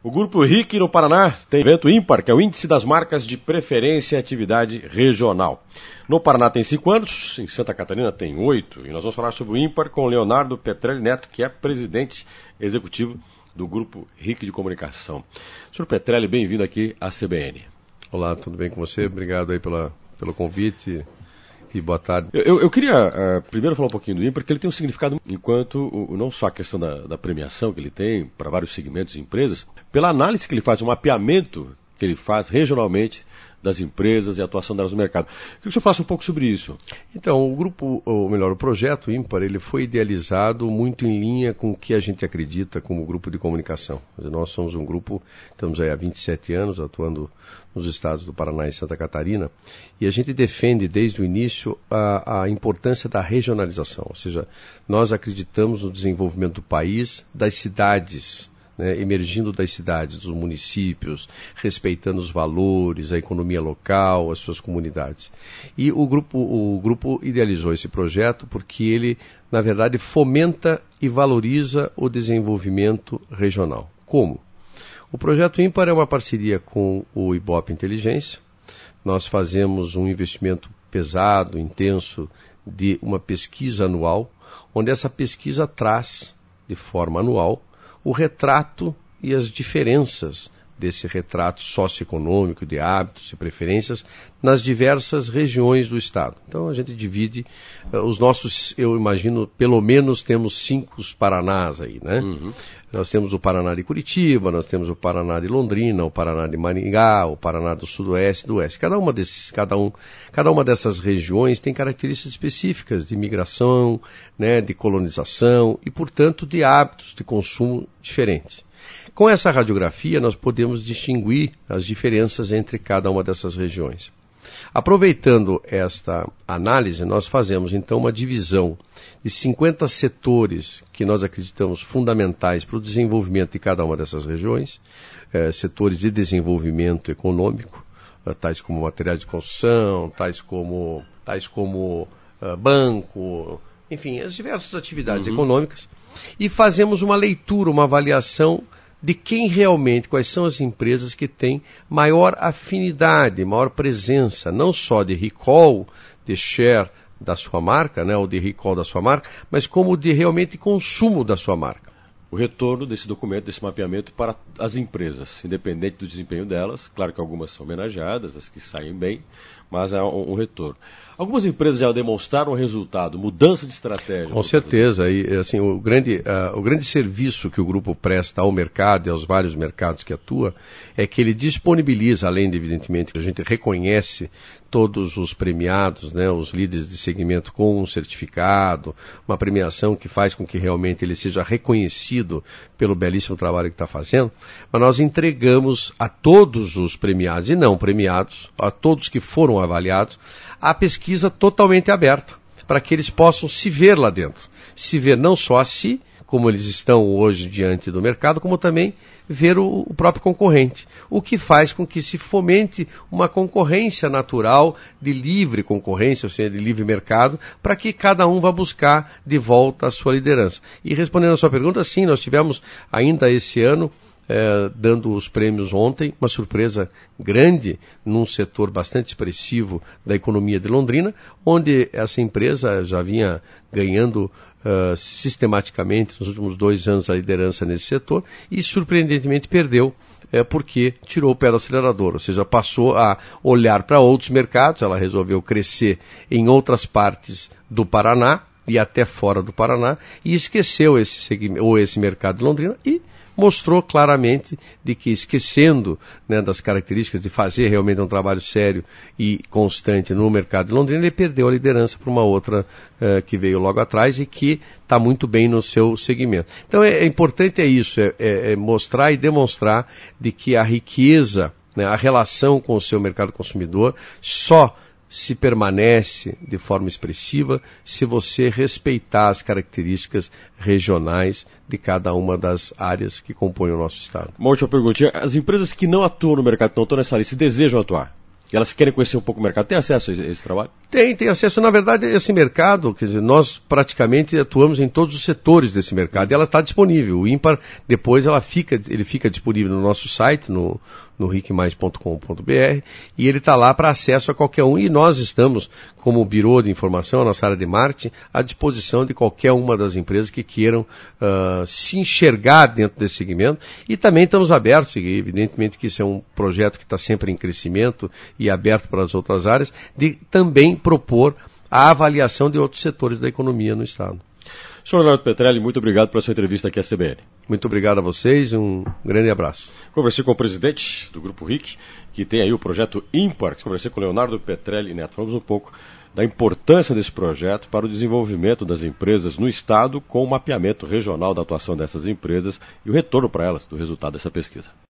O Grupo RIC no Paraná tem evento ímpar, que é o Índice das Marcas de Preferência e Atividade Regional. No Paraná tem 5 anos, em Santa Catarina tem 8, e nós vamos falar sobre o ímpar com o Leonardo Petrelli Neto, que é presidente executivo do Grupo RIC de Comunicação. Senhor Petrelli, bem-vindo aqui à CBN. Olá, tudo bem com você? Obrigado aí pelo convite e boa tarde. Eu queria primeiro falar um pouquinho do ímpar, porque ele tem um significado enquanto, não só a questão da premiação que ele tem para vários segmentos de empresas, pela análise que ele faz, o mapeamento que ele faz regionalmente das empresas e a atuação delas no mercado. Queria que o senhor falasse um pouco sobre isso. Então, o projeto ímpar, ele foi idealizado muito em linha com o que a gente acredita como grupo de comunicação. Nós somos um grupo, estamos aí há 27 anos atuando nos estados do Paraná e Santa Catarina, e a gente defende desde o início a importância da regionalização, ou seja, nós acreditamos no desenvolvimento do país, das cidades, emergindo das cidades, dos municípios, respeitando os valores, a economia local, as suas comunidades. E o grupo idealizou esse projeto porque ele, na verdade, fomenta e valoriza o desenvolvimento regional. Como? O projeto ímpar é uma parceria com o Ibope Inteligência. Nós fazemos um investimento pesado, intenso, de uma pesquisa anual, onde essa pesquisa traz, de forma anual, o retrato e as diferenças desse retrato socioeconômico, de hábitos e preferências nas diversas regiões do estado. Então a gente divide os nossos, eu imagino, pelo menos temos 5 Paranás aí, né? Uhum. Nós temos o Paraná de Curitiba, nós temos o Paraná de Londrina, o Paraná de Maringá, o Paraná do Sudoeste, do Oeste. Cada uma dessas regiões tem características específicas de migração, de colonização e, portanto, de hábitos de consumo diferentes. Com essa radiografia, nós podemos distinguir as diferenças entre cada uma dessas regiões. Aproveitando esta análise, nós fazemos então uma divisão de 50 setores que nós acreditamos fundamentais para o desenvolvimento de cada uma dessas regiões, setores de desenvolvimento econômico, tais como materiais de construção, tais como banco, enfim, as diversas atividades econômicas, e fazemos uma leitura, uma avaliação de quais são as empresas que têm maior afinidade, maior presença, não só de recall, de share da sua marca, ou de recall da sua marca, mas como de realmente consumo da sua marca. O retorno desse documento, desse mapeamento para as empresas, independente do desempenho delas, claro que algumas são homenageadas, as que saem bem, mas é um retorno. Algumas empresas já demonstraram resultado, mudança de estratégia. Com certeza, e assim, o grande serviço que o grupo presta ao mercado e aos vários mercados que atua é que ele disponibiliza, além de, evidentemente, que a gente reconhece todos os premiados, os líderes de segmento com um certificado, uma premiação que faz com que realmente ele seja reconhecido pelo belíssimo trabalho que está fazendo, mas nós entregamos a todos os premiados e não premiados, a todos que foram avaliados, a pesquisa totalmente aberta, para que eles possam se ver lá dentro. Se ver não só a si, como eles estão hoje diante do mercado, como também ver o próprio concorrente. O que faz com que se fomente uma concorrência natural, de livre concorrência, ou seja, de livre mercado, para que cada um vá buscar de volta a sua liderança. E respondendo a sua pergunta, sim, nós tivemos ainda esse ano, dando os prêmios ontem, uma surpresa grande num setor bastante expressivo da economia de Londrina, onde essa empresa já vinha ganhando sistematicamente nos últimos 2 anos a liderança nesse setor e surpreendentemente perdeu porque tirou o pé do acelerador, ou seja, passou a olhar para outros mercados, ela resolveu crescer em outras partes do Paraná e até fora do Paraná e esqueceu esse mercado de Londrina e mostrou claramente de que, esquecendo das características de fazer realmente um trabalho sério e constante no mercado de Londrina, ele perdeu a liderança para uma outra que veio logo atrás e que está muito bem no seu segmento. Então é importante isso, mostrar e demonstrar de que a riqueza, a relação com o seu mercado consumidor só se permanece de forma expressiva se você respeitar as características regionais de cada uma das áreas que compõem o nosso estado. Uma última perguntinha. As empresas que não atuam no mercado, não estão nessa lista, desejam atuar? e elas querem conhecer um pouco o mercado, tem acesso a esse trabalho? Tem acesso. Na verdade, esse mercado, quer dizer, nós praticamente atuamos em todos os setores desse mercado e ela está disponível. O ímpar, depois ele fica disponível no nosso site, no ricmais.com.br, e ele está lá para acesso a qualquer um. E nós estamos, como Birô de Informação, a nossa área de marketing, à disposição de qualquer uma das empresas que queiram se enxergar dentro desse segmento. E também estamos abertos, e evidentemente que isso é um projeto que está sempre em crescimento e aberto para as outras áreas, de também propor a avaliação de outros setores da economia no Estado. Senhor Leonardo Petrelli, muito obrigado pela sua entrevista aqui à CBN. Muito obrigado a vocês e um grande abraço. Conversei com o presidente do Grupo RIC, que tem aí o projeto ímpar. Conversei com o Leonardo Petrelli Neto. Falamos um pouco da importância desse projeto para o desenvolvimento das empresas no Estado, com o mapeamento regional da atuação dessas empresas e o retorno para elas do resultado dessa pesquisa.